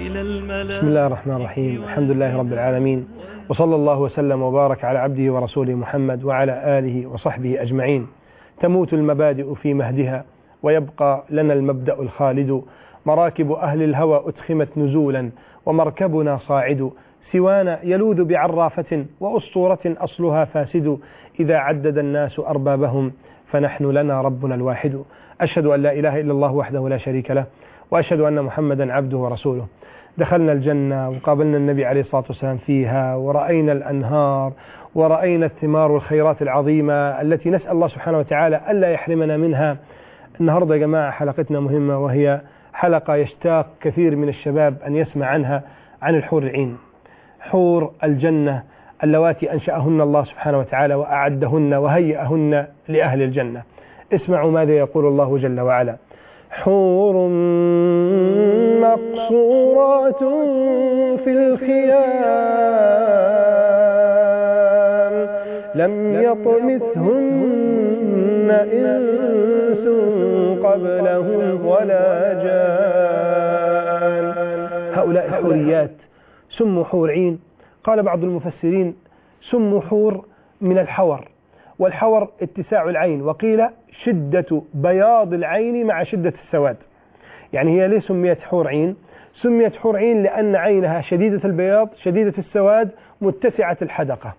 بسم الله الرحمن الرحيم. الحمد لله رب العالمين، وصلى الله وسلم وبارك على عبده ورسوله محمد وعلى آله وصحبه أجمعين. تموت المبادئ في مهدها ويبقى لنا المبدأ الخالد. مراكب أهل الهوى أتخمت نزولا ومركبنا صاعد. سوانا يلوذ بعرافة وأسطورة أصلها فاسد. إذا عدد الناس أربابهم فنحن لنا ربنا الواحد. أشهد أن لا إله إلا الله وحده لا شريك له، وأشهد أن محمدا عبده ورسوله. دخلنا الجنة وقابلنا النبي عليه الصلاة والسلام فيها، ورأينا الأنهار ورأينا الثمار والخيرات العظيمة التي نسأل الله سبحانه وتعالى ألا يحرمنا منها. النهاردة يا جماعة حلقتنا مهمة، وهي حلقة يشتاق كثير من الشباب أن يسمع عنها، عن الحور العين، حور الجنة اللواتي أنشأهن الله سبحانه وتعالى وأعدهن وهيئهن لأهل الجنة. اسمعوا ماذا يقول الله جل وعلا: حور مقصورات في الخيام لم يطمثهن إنس قبلهم ولا جان. هؤلاء الحوريات سموا حور عين. قال بعض المفسرين سموا حور من الحور، والحور اتساع العين، وقيل شدة بياض العين مع شدة السواد. يعني هي ليه سميت حور عين؟ سميت حور عين لأن عينها شديدة البياض شديدة السواد متسعة الحدقة،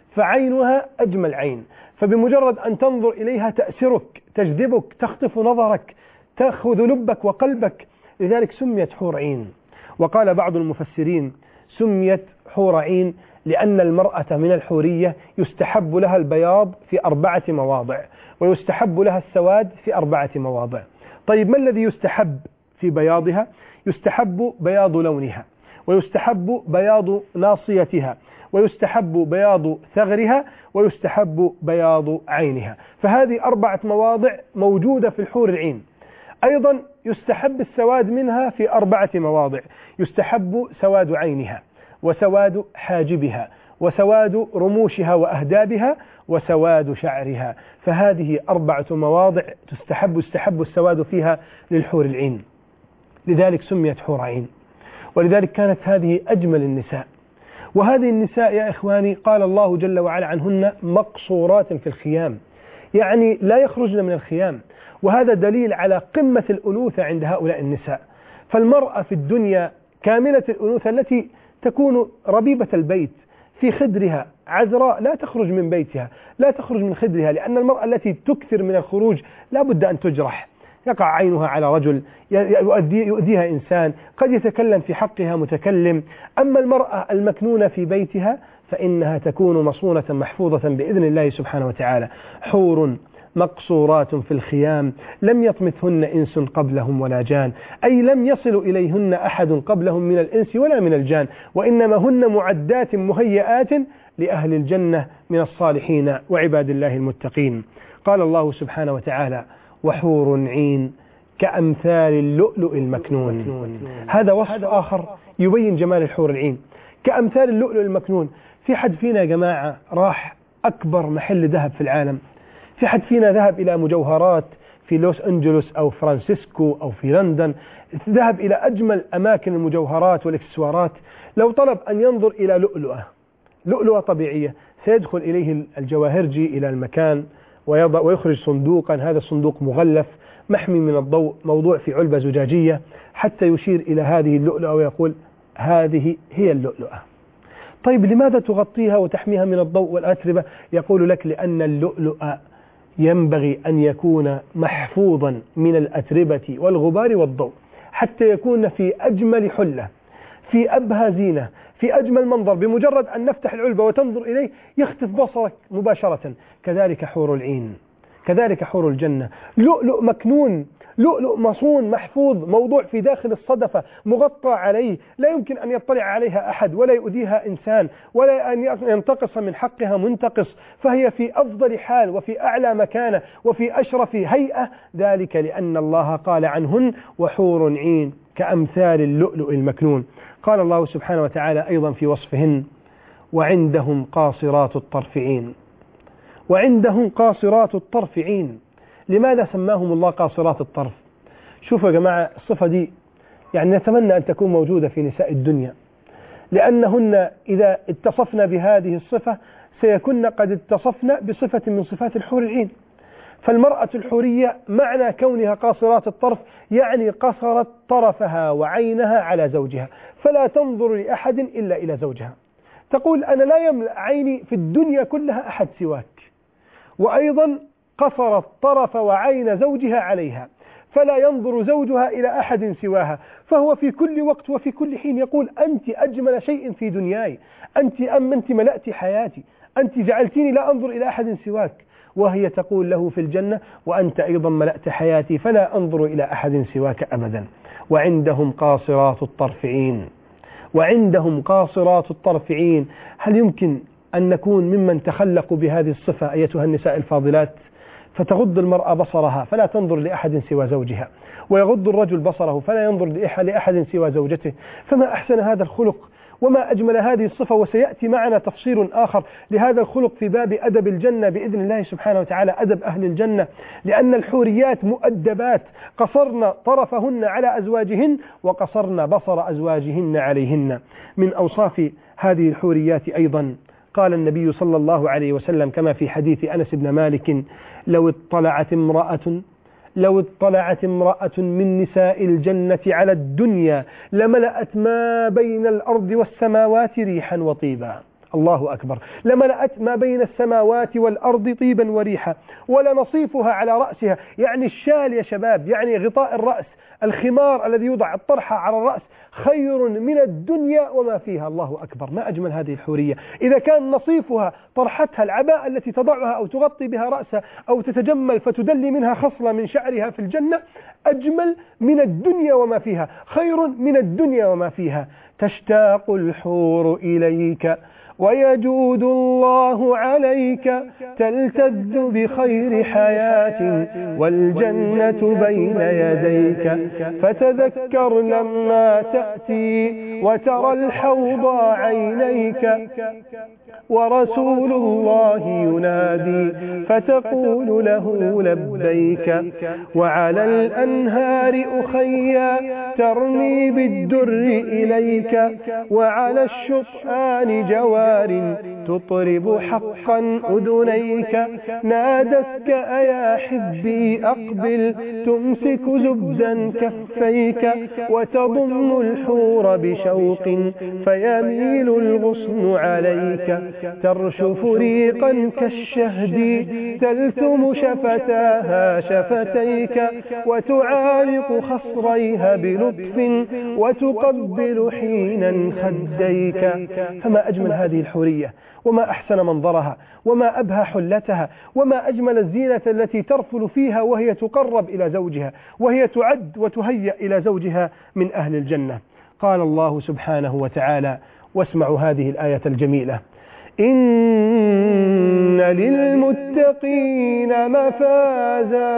فعينها أجمل عين، فبمجرد أن تنظر إليها تأسرك، تجذبك، تخطف نظرك، تأخذ لبك وقلبك، لذلك سميت حور عين. وقال بعض المفسرين سميت حور عين لأن المرأة من الحورية يستحب لها البياض في 4 مواضع، ويستحب لها السواد في 4 مواضع. طيب ما الذي يستحب في بياضها؟ يستحب بياض لونها، ويستحب بياض ناصيتها، ويستحب بياض ثغرها، ويستحب بياض عينها. فهذه 4 مواضع موجودة في الحور العين. أيضا يستحب السواد منها في 4 مواضع. يستحب سواد عينها، وسواد حاجبها، وسواد رموشها وأهدابها، وسواد شعرها. فهذه 4 مواضع يستحب السواد فيها للحور العين، لذلك سميت حور عين. ولذلك كانت هذه أجمل النساء. وهذه النساء يا إخواني قال الله جل وعلا عنهن مقصورات في الخيام، يعني لا يخرجن من الخيام، وهذا دليل على قمة الأنوثة عند هؤلاء النساء. فالمرأة في الدنيا كاملة الأنوثة التي تكون ربيبة البيت في خدرها عذراء، لا تخرج من بيتها، لا تخرج من خدرها، لأن المرأة التي تكثر من الخروج لا بد أن تجرح، يقع عينها على رجل، يؤذيها إنسان، قد يتكلم في حقها متكلم. أما المرأة المكنونة في بيتها فإنها تكون مصونة محفوظة بإذن الله سبحانه وتعالى. حور مقصورات في الخيام لم يطمثهن إنس قبلهم ولا جان، أي لم يصل إليهن أحد قبلهم من الإنس ولا من الجان، وإنما هن معدات مهيئات لأهل الجنة من الصالحين وعباد الله المتقين. قال الله سبحانه وتعالى: وحور عين كأمثال اللؤلؤ المكنون. هذا وصف آخر يبين جمال الحور العين، كأمثال اللؤلؤ المكنون. في حد فينا يا جماعة راح أكبر محل ذهب في العالم؟ في حد فينا ذهب إلى مجوهرات في لوس أنجلوس أو فرانسيسكو أو في لندن، ذهب إلى أجمل أماكن المجوهرات والإكسسوارات؟ لو طلب أن ينظر إلى لؤلؤة طبيعية، سيدخل إليه الجواهرجي إلى المكان ويخرج صندوقا، هذا الصندوق مغلف محمي من الضوء، موضوع في علبة زجاجية، حتى يشير إلى هذه اللؤلؤة ويقول: هذه هي اللؤلؤة. طيب لماذا تغطيها وتحميها من الضوء والأتربة؟ يقول لك: لأن اللؤلؤ ينبغي أن يكون محفوظا من الأتربة والغبار والضوء، حتى يكون في أجمل حلة، في أبهى زينة، في أجمل منظر. بمجرد أن نفتح العلبة وتنظر إليه يختف بصرك مباشرة. كذلك حور العين، كذلك حور الجنة، لؤلؤ مكنون، لؤلؤ مصون محفوظ، موضوع في داخل الصدفة، مغطى عليه، لا يمكن أن يطلع عليها أحد، ولا يؤذيها إنسان، ولا أن ينتقص من حقها منتقص، فهي في أفضل حال وفي أعلى مكانة وفي أشرف هيئة، ذلك لأن الله قال عنهن: وحور عين كأمثال اللؤلؤ المكنون. قال الله سبحانه وتعالى أيضا في وصفهن: وعندهم قاصرات الطرف عين. وعندهم قاصرات الطرف عين. لماذا سماهم الله قاصرات الطرف؟ شوفوا يا جماعة، الصفة دي يعني نتمنى أن تكون موجودة في نساء الدنيا، لأنهن إذا اتصفن بهذه الصفة سيكون قد اتصفن بصفة من صفات الحور العين. فالمرأة الحورية معنى كونها قاصرات الطرف يعني قصرت طرفها وعينها على زوجها، فلا تنظر لأحد إلا إلى زوجها. تقول أنا لا يملأ عيني في الدنيا كلها أحد سواك. وأيضا قصرت طرف وعين زوجها عليها، فلا ينظر زوجها إلى أحد سواها، فهو في كل وقت وفي كل حين يقول أنت أجمل شيء في دنياي، أنت ملأت حياتي، أنت جعلتيني لا أنظر إلى أحد سواك. وهي تقول له في الجنة وأنت أيضا ملأت حياتي فلا أنظر إلى أحد سواك أبدا. وعندهم قاصرات الطرف عين، وعندهم قاصرات الطرف عين. هل يمكن أن نكون ممن تخلقوا بهذه الصفة أيتها النساء الفاضلات؟ فتغض المرأة بصرها فلا تنظر لأحد سوى زوجها، ويغض الرجل بصره فلا ينظر لأحد سوى زوجته. فما أحسن هذا الخلق وما أجمل هذه الصفة. وسيأتي معنا تفصيل آخر لهذا الخلق في باب أدب الجنة بإذن الله سبحانه وتعالى، أدب أهل الجنة، لأن الحوريات مؤدبات قصرن طرفهن على أزواجهن وقصرن بصر أزواجهن عليهن. من أوصاف هذه الحوريات أيضا قال النبي صلى الله عليه وسلم كما في حديث أنس بن مالك: لو اطلعت امرأة من نساء الجنة على الدنيا لملأت ما بين الأرض والسماوات ريحا وطيبا. الله أكبر. لملأت ما بين السماوات والأرض طيبا وريحا، ولنصيفها على رأسها، يعني الشال يا شباب، يعني غطاء الرأس، الخمار الذي يوضع الطرحة على الرأس، خير من الدنيا وما فيها. الله أكبر. ما أجمل هذه الحورية. إذا كان نصيفها طرحتها العباءة التي تضعها أو تغطي بها رأسها أو تتجمل فتدلي منها خصلة من شعرها في الجنة، أجمل من الدنيا وما فيها، خير من الدنيا وما فيها. تشتاق الحور إليك ويجود الله عليك، تلتذ بخير حياة والجنة بين يديك، فتذكر لما تأتي وترى الحوض عينيك، ورسول الله ينادي فتقول له لبيك، وعلى الأنهار أخيا ترمي بالدر إليك، وعلى الشطآن جوار تطرب حقا أذنيك، نادتك أيا حبي أقبل تمسك زبدا كفيك، وتضم الحور بشوق فيميل الغصن عليك، ترشف ريقا كالشهد تلثم شفتاها شفتيك، وتعانق خصريها بلطف وتقبل حينا خديك. فما أجمل هذه الحورية، وما أحسن منظرها، وما أبهى حلتها، وما أجمل الزينة التي ترفل فيها وهي تقرب إلى زوجها، وهي تعد وتهيأ إلى زوجها من أهل الجنة. قال الله سبحانه وتعالى، واسمعوا هذه الآية الجميلة: إن للمتقين مفازا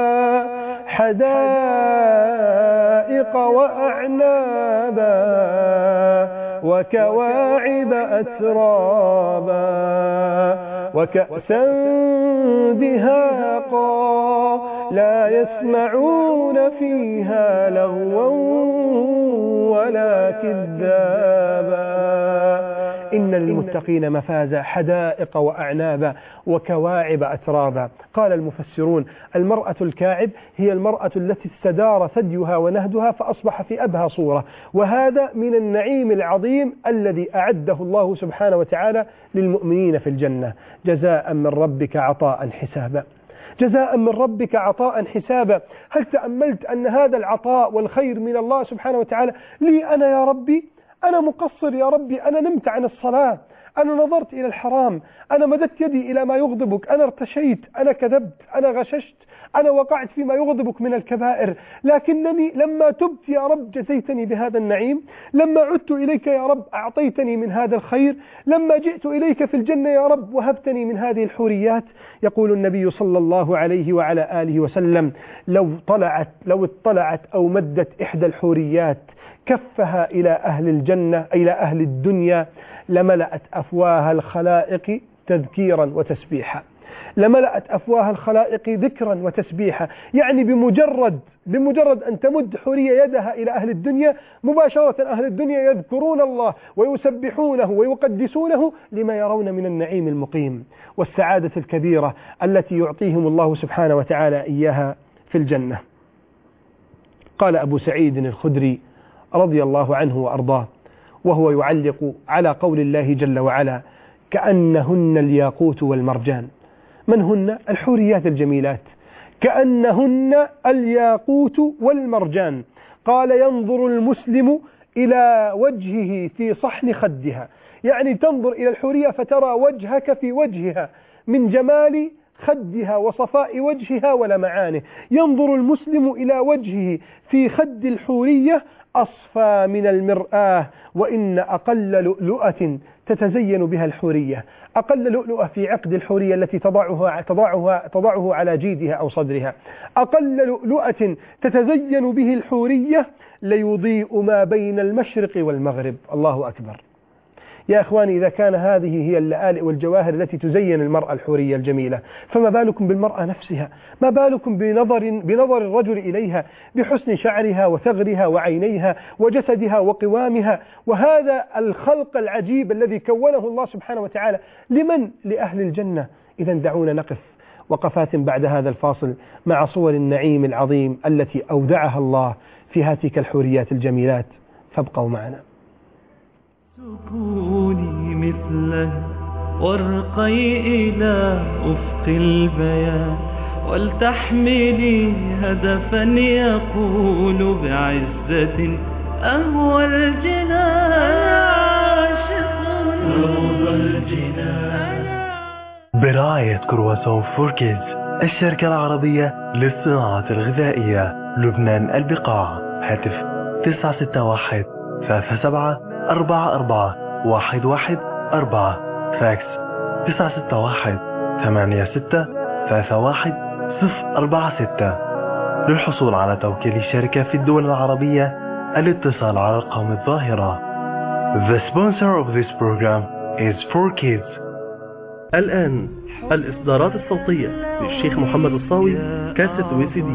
حدائق وأعنابا وكواعب أترابا وكأسا دهاقا لا يسمعون فيها لغوا ولا كذابا. إن للمتقين مفازا حدائق وأعنابا وكواعب أترابا. قال المفسرون: المرأة الكاعب هي المرأة التي استدار ثديها ونهدها فأصبح في أبهى صورة، وهذا من النعيم العظيم الذي أعده الله سبحانه وتعالى للمؤمنين في الجنة، جزاء من ربك عطاء حسابا. جزاء من ربك عطاء حسابا. هل تأملت أن هذا العطاء والخير من الله سبحانه وتعالى لي أنا يا ربي؟ أنا مقصر يا ربي، أنا نمت عن الصلاة، أنا نظرت إلى الحرام، أنا مددت يدي إلى ما يغضبك، أنا ارتشيت، أنا كذبت، أنا غششت، أنا وقعت فيما يغضبك من الكبائر، لكنني لما تبت يا رب جزيتني بهذا النعيم، لما عدت إليك يا رب أعطيتني من هذا الخير، لما جئت إليك في الجنة يا رب وهبتني من هذه الحوريات. يقول النبي صلى الله عليه وعلى آله وسلم: لو اطلعت أو مدت إحدى الحوريات كفها إلى أهل الجنة إلى أهل الدنيا لملأت أفواه الخلائق تذكيرا وتسبيحا. لملأت أفواه الخلائق ذكرا وتسبيحا. يعني بمجرد أن تمد حورية يدها إلى أهل الدنيا مباشرة أهل الدنيا يذكرون الله ويسبحونه ويقدسونه لما يرون من النعيم المقيم والسعادة الكبيرة التي يعطيهم الله سبحانه وتعالى إياها في الجنة. قال أبو سعيد الخدري رضي الله عنه وأرضاه وهو يعلق على قول الله جل وعلا: كأنهن الياقوت والمرجان. من هن؟ الحوريات الجميلات، كأنهن الياقوت والمرجان. قال: ينظر المسلم إلى وجهه في صحن خدها، يعني تنظر إلى الحورية فترى وجهك في وجهها من جمال خدها وصفاء وجهها ولمعانه. ينظر المسلم إلى وجهه في خد الحورية أصفى من المرآة، وإن أقل لؤلؤة تتزين بها الحورية، أقل لؤلؤة في عقد الحورية التي تضعه على جيدها أو صدرها، أقل لؤلؤة تتزين به الحورية ليضيء ما بين المشرق والمغرب. الله أكبر. يا إخواني، إذا كان هذه هي اللآلئ والجواهر التي تزين المرأة الحورية الجميلة، فما بالكم بالمرأة نفسها؟ ما بالكم بنظر الرجل إليها، بحسن شعرها وثغرها وعينيها وجسدها وقوامها، وهذا الخلق العجيب الذي كونه الله سبحانه وتعالى لمن؟ لأهل الجنة. إذا دعونا نقف وقفات بعد هذا الفاصل مع صور النعيم العظيم التي أودعها الله في هاتيك الحوريات الجميلات، فابقوا معنا. سكوني مثله وارقي إلى أفق البيان، ولتحملي هدفا يقول بعزة أهوى الجنان، روض الجنان. برعاية كرواسون فور كيدز، الشركة العربية للصناعة الغذائية، لبنان البقاع. هاتف 961 37 44 فاكس 961 86 31 046. للحصول على توكيل الشركة في الدول العربية الاتصال على الأرقام الظاهرة. The sponsor of this program is 4Kids. الآن الإصدارات الصوتية للشيخ محمد الصاوي، كاسة وCD.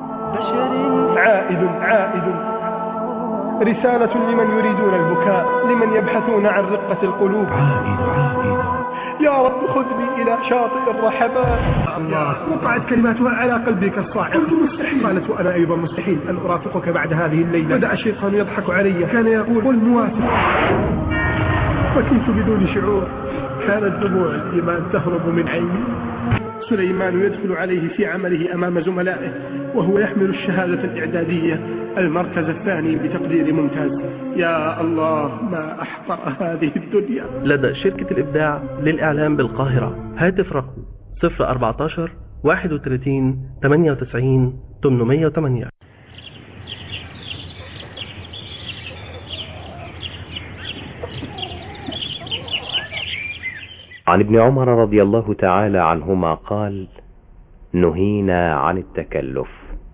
عائد رسالة لمن يريدون البكاء، لمن يبحثون عن رقة القلوب. يا رب خذني إلى شاطئ الرحمات. وقعت كلماتها على قلبي كالصاعق. قلت مستحيل. قالت وأنا أيضا مستحيل أن أرافقك بعد هذه الليلة. بدأ الشيطان يضحك علي، كان يقول قل موافق، وكنت بدون شعور كانت دموع الإيمان تهرب من عيني. سليمان يدخل عليه في عمله أمام زملائه وهو يحمل الشهادة الإعدادية المركز الثاني بتقدير ممتاز. يا الله، ما أحقر هذه الدنيا. لدى شركة الإبداع للإعلام بالقاهرة، هاتف رقم 014 31 98 808. عن ابن عمر رضي الله تعالى عنهما قال: نهينا عن التكلف.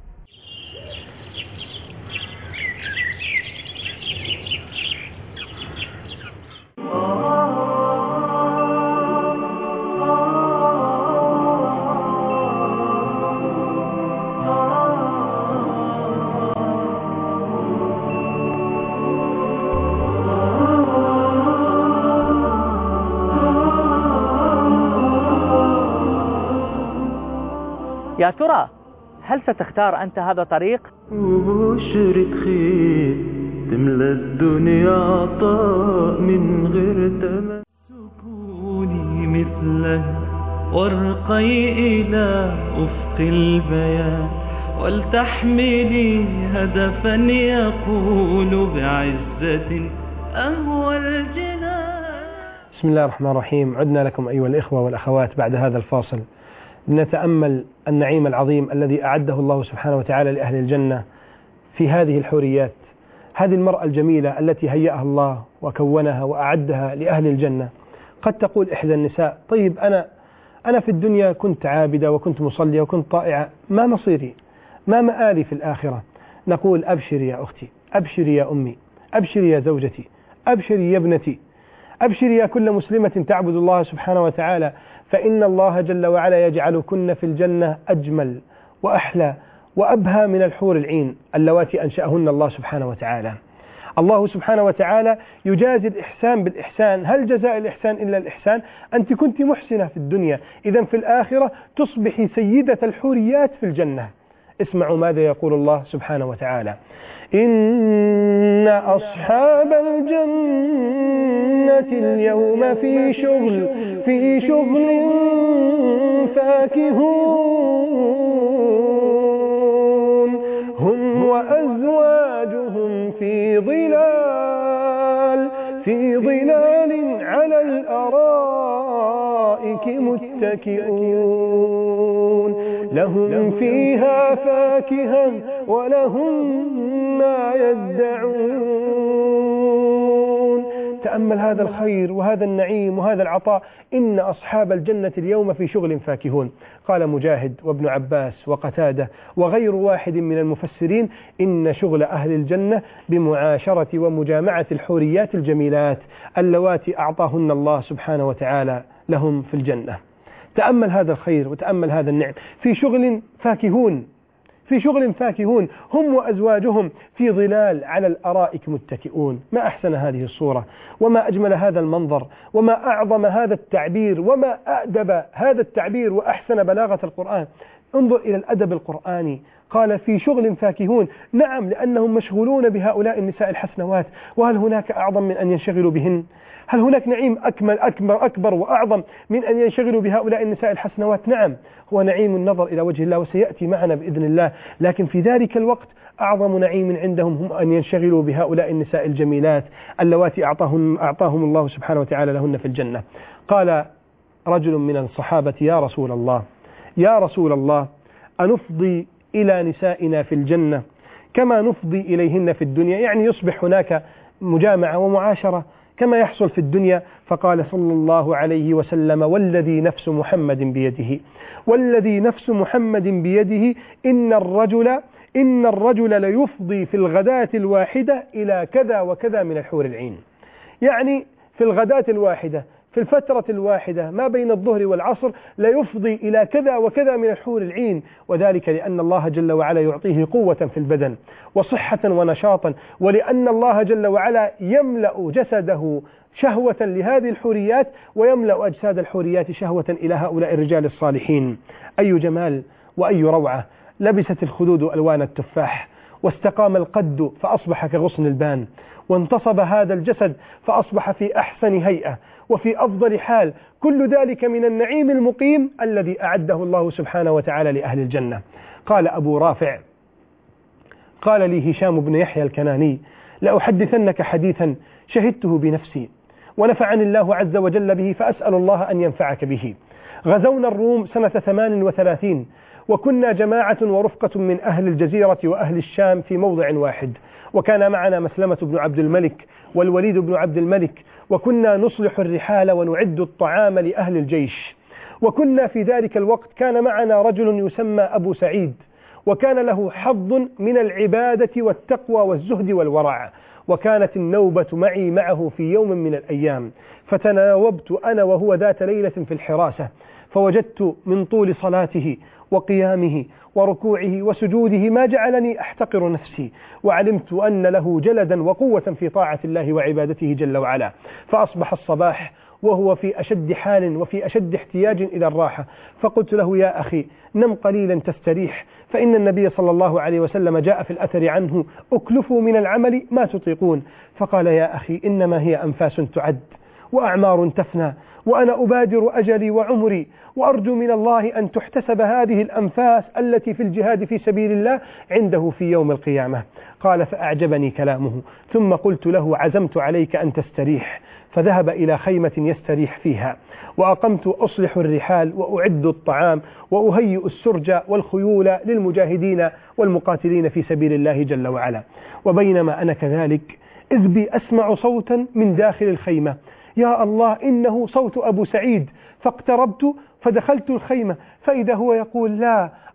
يا ترى هل ستختار أنت هذا الطريق؟ وبشرة خير تملى الدنيا عطاء من غير تمن. سكوني مثله وارقي إلى أفق البيان، ولتحملي هدفا يقول بعزة أهوى الجنان. بسم الله الرحمن الرحيم. عدنا لكم أيها الإخوة والأخوات بعد هذا الفاصل لنتأمل النعيم العظيم الذي أعده الله سبحانه وتعالى لأهل الجنة في هذه الحوريات، هذه المرأة الجميلة التي هيأها الله وكونها وأعدها لأهل الجنة. قد تقول إحدى النساء: طيب أنا في الدنيا كنت عابدة وكنت مصلية وكنت طائعة، ما مصيري؟ ما مآلي في الآخرة؟ نقول: أبشري يا أختي، أبشري يا أمي، أبشري يا زوجتي، أبشري يا ابنتي، أبشري يا كل مسلمة تعبد الله سبحانه وتعالى، فإن الله جل وعلا يجعلكن في الجنة أجمل وأحلى وأبهى من الحور العين اللواتي أنشأهن الله سبحانه وتعالى. الله سبحانه وتعالى يجازي الإحسان بالإحسان. هل جزاء الإحسان إلا الإحسان؟ أنت كنت محسنة في الدنيا، إذن في الآخرة تصبحي سيدة الحوريات في الجنة. اسمعوا ماذا يقول الله سبحانه وتعالى: إن أصحاب الجنة اليوم في شغل فاكهون هم وأزواجهم في ظلال على الأرائك متكئون لهم فيها فاكهة ولهم ما يدعون. تأمل هذا الخير وهذا النعيم وهذا العطاء. إن أصحاب الجنة اليوم في شغل فاكهون. قال مجاهد وابن عباس وقتادة وغير واحد من المفسرين: إن شغل أهل الجنة بمعاشرة ومجامعة الحوريات الجميلات اللواتي أعطاهن الله سبحانه وتعالى لهم في الجنة. تأمل هذا الخير وتأمل هذا النعم. في شغل فاكهون هم وأزواجهم في ظلال على الأرائك متكئون. ما أحسن هذه الصورة، وما أجمل هذا المنظر، وما أعظم هذا التعبير، وما أأدب هذا التعبير وأحسن بلاغة القرآن. انظر إلى الأدب القرآني. قال في شغل فاكهون، نعم، لأنهم مشغولون بهؤلاء النساء الحسنوات. وهل هناك أعظم من أن ينشغلوا بهن؟ هل هناك نعيم أكبر وأعظم من أن ينشغلوا بهؤلاء النساء الحسنوات؟ نعم، هو نعيم النظر إلى وجه الله، وسيأتي معنا بإذن الله. لكن في ذلك الوقت أعظم نعيم عندهم هم أن ينشغلوا بهؤلاء النساء الجميلات اللواتي أعطاهم الله سبحانه وتعالى لهن في الجنة. قال رجل من الصحابة: يا رسول الله أنفضي إلى نسائنا في الجنة كما نفضي إليهن في الدنيا؟ يعني يصبح هناك مجامعة ومعاشرة كما يحصل في الدنيا. فقال صلى الله عليه وسلم: والذي نفس محمد بيده إن الرجل ليفضي في الغداة الواحدة إلى كذا وكذا من الحور العين. يعني في الغداة الواحدة، في الفترة الواحدة ما بين الظهر والعصر، ليفضي إلى كذا وكذا من الحور العين. وذلك لأن الله جل وعلا يعطيه قوة في البدن وصحة ونشاطا، ولأن الله جل وعلا يملأ جسده شهوة لهذه الحوريات، ويملأ أجساد الحوريات شهوة إلى هؤلاء الرجال الصالحين. أي جمال وأي روعة! لبست الخدود ألوان التفاح، واستقام القد فأصبح كغصن البان، وانتصب هذا الجسد فأصبح في أحسن هيئة وفي أفضل حال. كل ذلك من النعيم المقيم الذي أعده الله سبحانه وتعالى لأهل الجنة. قال أبو رافع: قال لي هشام بن يحيى الكناني: لأحدثنك حديثا شهدته بنفسي ونفعني الله عز وجل به، فأسأل الله أن ينفعك به. غزونا الروم سنة 38، وكنا جماعة ورفقة من أهل الجزيرة وأهل الشام في موضع واحد، وكان معنا مسلمة بن عبد الملك والوليد بن عبد الملك، وكنا نصلح الرحال ونعد الطعام لأهل الجيش. وكنا في ذلك الوقت كان معنا رجل يسمى أبو سعيد، وكان له حظ من العبادة والتقوى والزهد والورع. وكانت النوبة معه في يوم من الأيام، فتناوبت أنا وهو ذات ليلة في الحراسة، فوجدت من طول صلاته وقيامه وركوعه وسجوده ما جعلني أحتقر نفسي، وعلمت أن له جلدا وقوة في طاعة الله وعبادته جل وعلا. فأصبح الصباح وهو في أشد حال وفي أشد احتياج إلى الراحة، فقلت له: يا أخي نم قليلا تستريح، فإن النبي صلى الله عليه وسلم جاء في الأثر عنه: أكلفوا من العمل ما تطيقون. فقال: يا أخي إنما هي أنفاس تعد وأعمار تفنى، وأنا أبادر أجلي وعمري، وأرجو من الله أن تحتسب هذه الأنفاس التي في الجهاد في سبيل الله عنده في يوم القيامة. قال: فأعجبني كلامه، ثم قلت له: عزمت عليك أن تستريح. فذهب إلى خيمة يستريح فيها، وأقمت أصلح الرحال وأعد الطعام وأهيئ السرج والخيول للمجاهدين والمقاتلين في سبيل الله جل وعلا. وبينما أنا كذلك إذ بي أسمع صوتا من داخل الخيمة، يا الله إنه صوت أبو سعيد. فاقتربت فدخلت الخيمة، فإذا هو يقول: لا،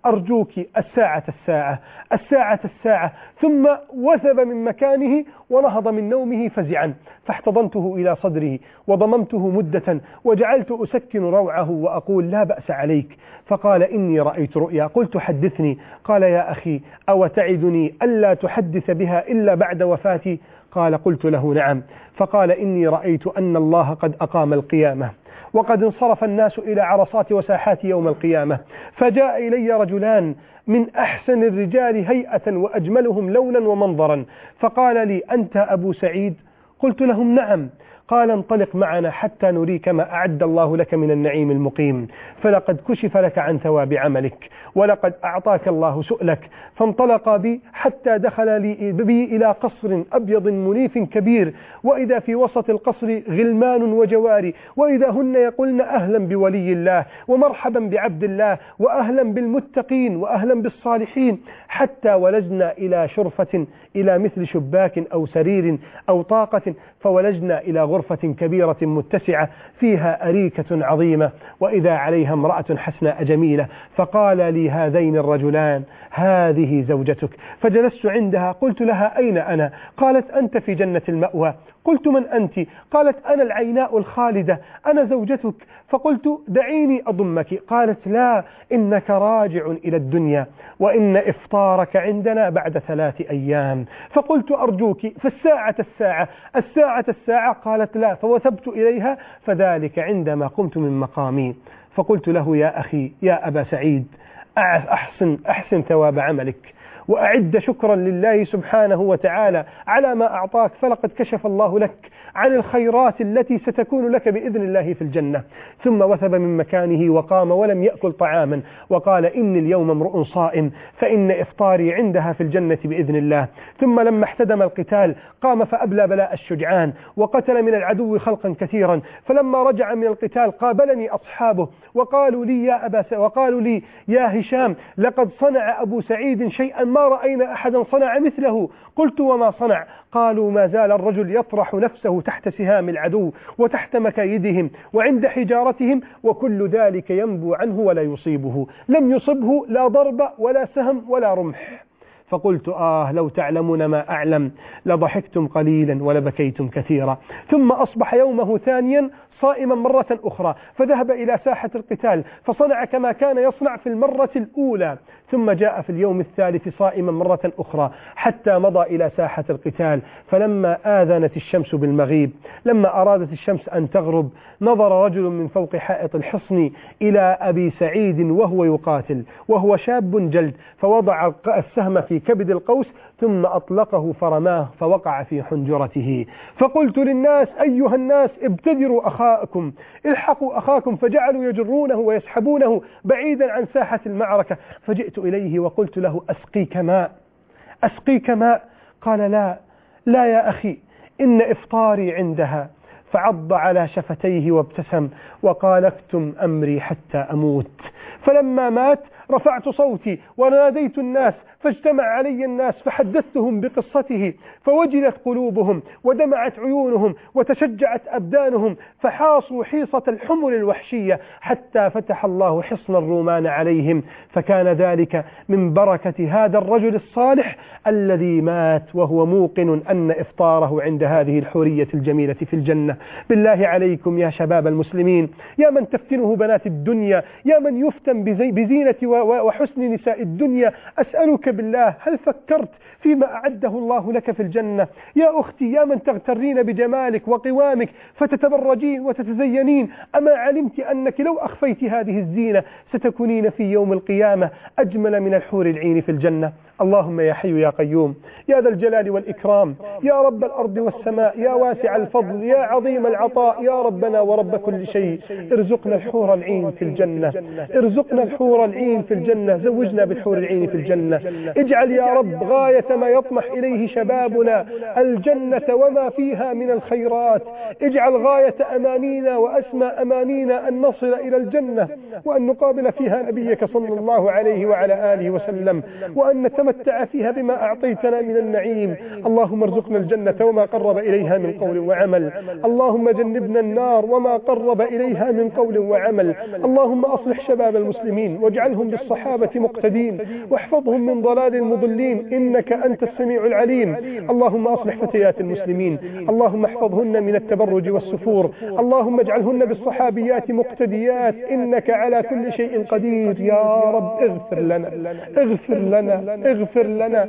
أرجوك الساعة الساعة الساعة الساعة. ثم وثب من مكانه ونهض من نومه فزعا، فاحتضنته إلى صدره وضممته مدة وجعلت أسكن روعه وأقول لا بأس عليك. فقال إني رأيت رؤيا. قلت حدثني. قال يا أخي أو تعدني ألا تحدث بها إلا بعد وفاتي؟ قال قلت له نعم. فقال إني رأيت أن الله قد أقام القيامة وقد انصرف الناس إلى عرصات وساحات يوم القيامة، فجاء إلي رجلان من أحسن الرجال هيئة وأجملهم لونا ومنظرا، فقال لي أنت أبو سعيد؟ قلت لهم نعم. قال انطلق معنا حتى نريك ما أعد الله لك من النعيم المقيم، فلقد كشف لك عن ثواب عملك ولقد أعطاك الله سؤلك. فانطلق بي حتى دخل بي إلى قصر أبيض منيف كبير، وإذا في وسط القصر غلمان وجواري، وإذا هن يقولن أهلا بولي الله ومرحبا بعبد الله وأهلا بالمتقين وأهلا بالصالحين، حتى ولجنا إلى شرفة إلى مثل شباك أو سرير أو طاقة، فولجنا إلى غرفة كبيرة متسعة فيها أريكة عظيمة وإذا عليها امرأة حسناء جميلة. فقال لي هذين الرجلان هذه زوجتك. فجلست عندها. قلت لها أين أنا؟ قالت أنت في جنة المأوى. قلت من أنت؟ قالت أنا العيناء الخالدة، أنا زوجتك. فقلت دعيني أضمك. قالت لا، إنك راجع إلى الدنيا وإن إفطارك عندنا بعد 3 أيام. فقلت أرجوك فالساعة الساعة الساعة الساعة. قالت لا. فوثبت إليها، فذلك عندما قمت من مقامي. فقلت له يا أخي يا أبا سعيد أحسن ثواب عملك وأعد شكرا لله سبحانه وتعالى على ما أعطاك، فلقد كشف الله لك عن الخيرات التي ستكون لك بإذن الله في الجنة. ثم وثب من مكانه وقام ولم يأكل طعاما وقال إني اليوم امرؤ صائم فإن إفطاري عندها في الجنة بإذن الله. ثم لما احتدم القتال قام فأبلى بلاء الشجعان وقتل من العدو خلقا كثيرا. فلما رجع من القتال قابلني أصحابه وقالوا لي يا هشام لقد صنع أبو سعيد شيئا ما رأينا أحدا صنع مثله. قلت وما صنع؟ قالوا ما زال الرجل يطرح نفسه تحت سهام العدو وتحت مكايدهم وعند حجارتهم وكل ذلك ينبو عنه ولا يصيبه، لم يصبه لا ضرب ولا سهم ولا رمح. فقلت لو تعلمون ما أعلم لضحكتم قليلا ولبكيتم كثيرا. ثم أصبح يومه ثانيا صائما مرة أخرى، فذهب إلى ساحة القتال فصنع كما كان يصنع في المرة الأولى، ثم جاء في اليوم الثالث صائما مرة أخرى حتى مضى إلى ساحة القتال. فلما آذنت الشمس بالمغيب، لما أرادت الشمس أن تغرب، نظر رجل من فوق حائط الحصن إلى أبي سعيد وهو يقاتل وهو شاب جلد، فوضع السهم في كبد القوس ثم أطلقه فرماه فوقع في حنجرته. فقلت للناس أيها الناس ابتدروا أخاكم، الحقوا أخاكم، فجعلوا يجرونه ويسحبونه بعيدا عن ساحة المعركة. فجئت إليه وقلت له أسقيك ماء. قال لا يا أخي إن إفطاري عندها. فعض على شفتيه وابتسم وقال اكتم أمري حتى أموت. فلما مات رفعت صوتي وناديت الناس فاجتمع علي الناس فحدثتهم بقصته، فوجلت قلوبهم ودمعت عيونهم وتشجعت أبدانهم، فحاصوا حيصة الحمر الوحشية حتى فتح الله حصن الرومان عليهم. فكان ذلك من بركة هذا الرجل الصالح الذي مات وهو موقن أن إفطاره عند هذه الحورية الجميلة في الجنة. بالله عليكم يا شباب المسلمين، يا من تفتنه بنات الدنيا، يا من يفتن بزينة وحسن نساء الدنيا، أسألك بالله هل فكرت فيما أعده الله لك في الجنة؟ يا أختي يا من تغترين بجمالك وقوامك فتتبرجين وتتزينين، أما علمت أنك لو أخفيت هذه الزينة ستكونين في يوم القيامة أجمل من الحور العين في الجنة؟ اللهم يا حي يا قيوم يا ذا الجلال والإكرام يا رب الأرض والسماء يا واسع الفضل يا عظيم العطاء يا ربنا ورب كل شيء، ارزقنا الحور العين في الجنة، ارزقنا الحور العين في الجنة، زوجنا بالحور العين في الجنة. اجعل يا رب غاية ما يطمح إليه شبابنا الجنة وما فيها من الخيرات، اجعل غاية أمانينا وأسمى أمانينا أن نصل إلى الجنة وأن نقابل فيها نبيك صلى الله عليه وعلى آله وسلم وأن نتمتع فيها بما أعطيتنا من النعيم. اللهم ارزقنا الجنة وما قرب إليها من قول وعمل. اللهم جنبنا النار وما قرب إليها من قول وعمل. اللهم أصلح شباب المسلمين واجعلهم بالصحابة مقتدين، واحفظهم من ضلال المضلين إنك أنت السميع العليم. اللهم أصلح فتيات المسلمين، اللهم احفظهن من التبرج والسفور، اللهم اجعلهن بالصحابيات مقتديات إنك على كل شيء قدير. يا رب اغفر لنا اغفر لنا اغفر لنا،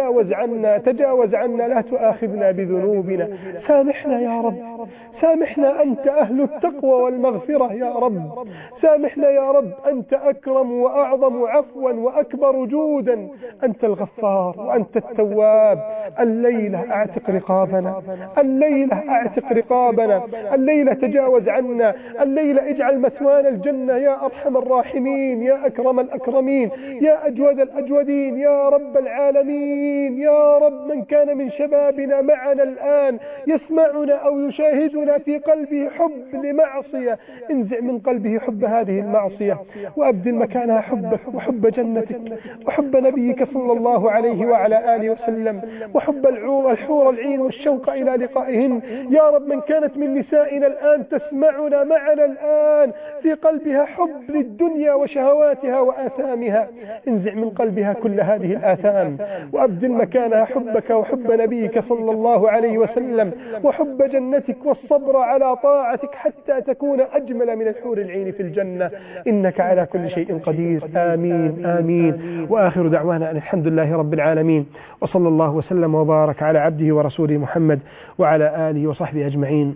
تجاوز عنا، لا تؤاخذنا بذنوبنا، سامحنا يا رب، سامحنا، أنت أهل التقوى والمغفرة يا رب، سامحنا يا رب، أنت أكرم وأعظم عفوا وأكبر جودا، أنت الغفار وأنت التواب. الليلة أعتق رقابنا، الليلة أعتق رقابنا، الليلة تجاوز عنا، الليلة اجعل مثوانا الجنة يا أرحم الراحمين، يا أكرم الأكرمين، يا أجود الأجودين، يا رب العالمين. يا رب من كان من شبابنا معنا الآن يسمعنا أو يشاهدنا في قلبه حب لمعصية، انزع من قلبه حب هذه المعصية وأبدل مكانها حبك وحب جنتك وحب نبيك صلى الله عليه وعلى آله وسلم، وحب الحور العين والشوق إلى لقائهن. يا رب من كانت من نسائنا الآن تسمعنا معنا الآن في قلبها حب للدنيا وشهواتها وآثامها، انزع من قلبها كل هذه الآثام وأبدل مكانها حبك وحب نبيك صلى الله عليه وسلم وحب جنتك والصبر على طاعتك حتى تكون أجمل من الحور العين في الجنة، إنك على كل شيء قدير. آمين آمين. وآخر دعوانا أن الحمد لله رب العالمين، وصلى الله وسلم وبارك على عبده ورسوله محمد وعلى آله وصحبه أجمعين.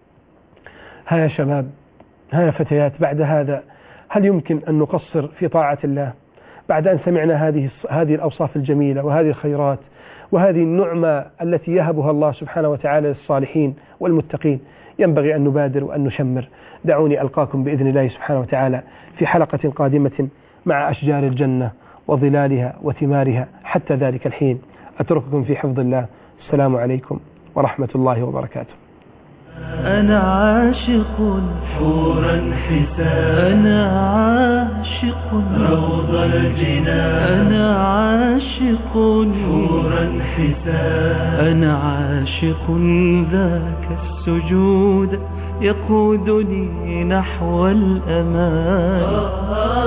ها يا شباب، ها يا فتيات، بعد هذا هل يمكن أن نقصر في طاعة الله بعد أن سمعنا هذه الأوصاف الجميلة وهذه الخيرات وهذه النعمة التي يهبها الله سبحانه وتعالى للصالحين والمتقين؟ ينبغي أن نبادر وأن نشمر. دعوني ألقاكم بإذن الله سبحانه وتعالى في حلقة قادمة مع أشجار الجنة وظلالها وثمارها. حتى ذلك الحين أترككم في حفظ الله. السلام عليكم ورحمة الله وبركاته. أنا عاشق حورا حسان، أنا عاشق روض الجنان، أنا عاشق حورا حسان، أنا عاشق ذاك السجود يقودني نحو الأمان.